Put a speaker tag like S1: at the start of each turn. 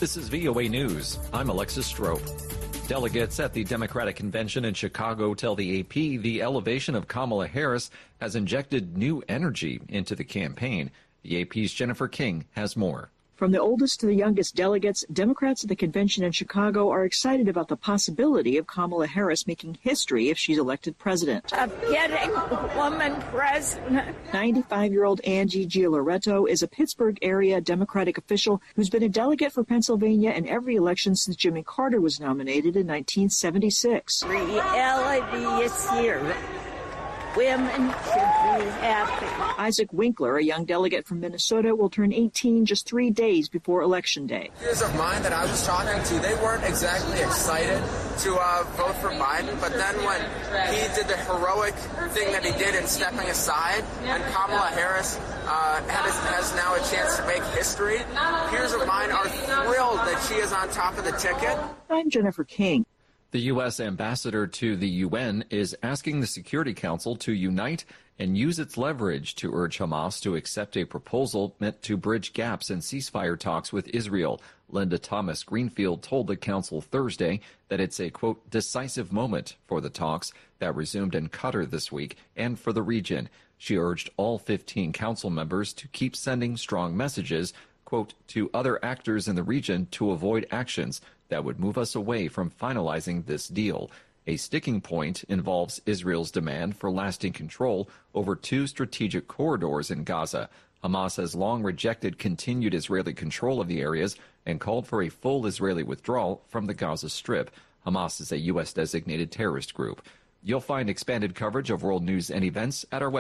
S1: This is VOA News. I'm Alexis Strope. Delegates at the Democratic Convention in Chicago tell the AP the elevation of Kamala Harris has injected new energy into the campaign. The AP's Jennifer King has more.
S2: From the oldest to the youngest delegates, Democrats at the convention in Chicago are excited about the possibility of Kamala Harris making history if she's elected president.
S3: Of getting a woman president.
S2: 95-year-old Angie Gioloretto is a Pittsburgh area Democratic official who's been a delegate for Pennsylvania in every election since Jimmy Carter was nominated in 1976.
S3: Reality is here. Women should be happy.
S2: Isaac Winkler, a young delegate from Minnesota, will turn 18 just 3 days before Election Day.
S4: Peers of mine that I was talking to, they weren't exactly excited to vote for Biden, but then when he did the heroic thing that he did in stepping aside, and Kamala Harris has now a chance to make history, peers of mine are thrilled that she is on top of the ticket.
S2: I'm Jennifer King.
S1: The U.S. ambassador to the UN is asking the Security Council to unite and use its leverage to urge Hamas to accept a proposal meant to bridge gaps in ceasefire talks with Israel. Linda Thomas Greenfield told the council Thursday that it's a, quote, decisive moment for the talks that resumed in Qatar this week and for the region. She urged all 15 council members to keep sending strong messages, quote, to other actors in the region to avoid actions that would move us away from finalizing this deal. A sticking point involves Israel's demand for lasting control over 2 strategic corridors in Gaza. Hamas has long rejected continued Israeli control of the areas and called for a full Israeli withdrawal from the Gaza Strip. Hamas is a U.S. designated terrorist group. You'll find expanded coverage of world news and events at our website.